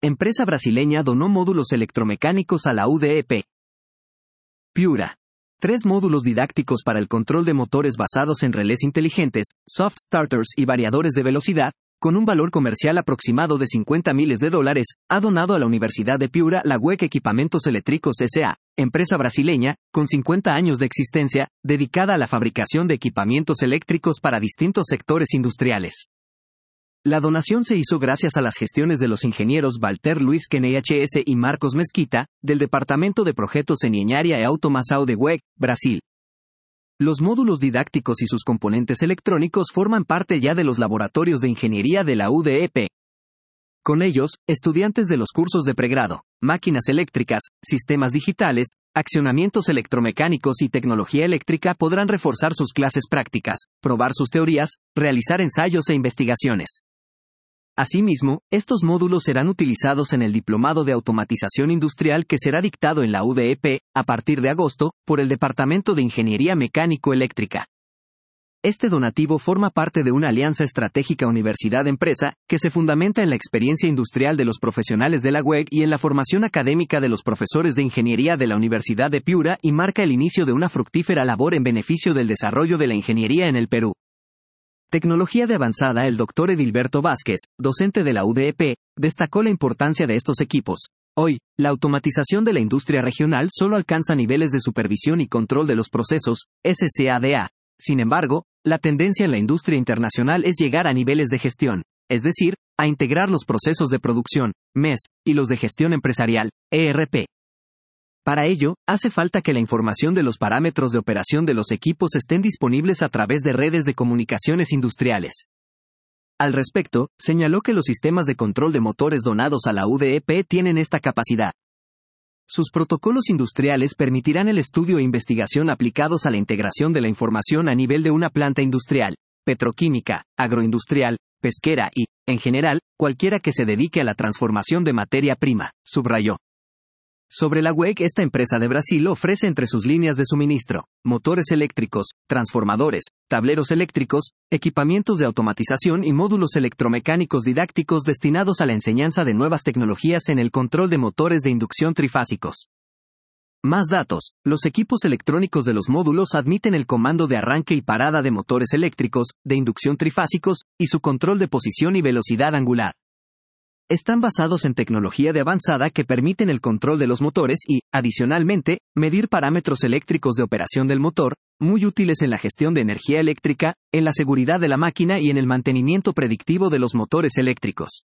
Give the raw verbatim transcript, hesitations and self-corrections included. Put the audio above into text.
empresa brasileña donó módulos electromecánicos a la U D E P. Piura. Tres módulos didácticos para el control de motores basados en relés inteligentes, soft starters y variadores de velocidad, con un valor comercial aproximado de cincuenta miles de dólares, ha donado a la Universidad de Piura la W E C Equipamentos Elétricos S A, empresa brasileña, con cincuenta años de existencia, dedicada a la fabricación de equipamientos eléctricos para distintos sectores industriales. La donación se hizo gracias a las gestiones de los ingenieros Walter Luis Keney H S y Marcos Mesquita, del Departamento de Projetos en Engenharia e Automação de W E C, Brasil. Los módulos didácticos y sus componentes electrónicos forman parte ya de los laboratorios de ingeniería de la U D E P. Con ellos, estudiantes de los cursos de pregrado, máquinas eléctricas, sistemas digitales, accionamientos electromecánicos y tecnología eléctrica podrán reforzar sus clases prácticas, probar sus teorías, realizar ensayos e investigaciones. Asimismo, estos módulos serán utilizados en el Diplomado de Automatización Industrial que será dictado en la U D E P, a partir de agosto, por el Departamento de Ingeniería Mecánico-Eléctrica. Este donativo forma parte de una alianza estratégica universidad-empresa, que se fundamenta en la experiencia industrial de los profesionales de la W E C y en la formación académica de los profesores de ingeniería de la Universidad de Piura y marca el inicio de una fructífera labor en beneficio del desarrollo de la ingeniería en el Perú. Tecnología de avanzada. El doctor Edilberto Vázquez, docente de la U D E P, destacó la importancia de estos equipos. Hoy, la automatización de la industria regional solo alcanza niveles de supervisión y control de los procesos, S C A D A. Sin embargo, la tendencia en la industria internacional es llegar a niveles de gestión, es decir, a integrar los procesos de producción, M E S, y los de gestión empresarial, E R P. Para ello, hace falta que la información de los parámetros de operación de los equipos estén disponibles a través de redes de comunicaciones industriales. Al respecto, señaló que los sistemas de control de motores donados a la U D E P tienen esta capacidad. Sus protocolos industriales permitirán el estudio e investigación aplicados a la integración de la información a nivel de una planta industrial, petroquímica, agroindustrial, pesquera y, en general, cualquiera que se dedique a la transformación de materia prima, subrayó. Sobre la W E C, esta empresa de Brasil ofrece entre sus líneas de suministro, motores eléctricos, transformadores, tableros eléctricos, equipamientos de automatización y módulos electromecánicos didácticos destinados a la enseñanza de nuevas tecnologías en el control de motores de inducción trifásicos. Más datos. Los equipos electrónicos de los módulos admiten el comando de arranque y parada de motores eléctricos, de inducción trifásicos, y su control de posición y velocidad angular. Están basados en tecnología de avanzada que permiten el control de los motores y, adicionalmente, medir parámetros eléctricos de operación del motor, muy útiles en la gestión de energía eléctrica, en la seguridad de la máquina y en el mantenimiento predictivo de los motores eléctricos.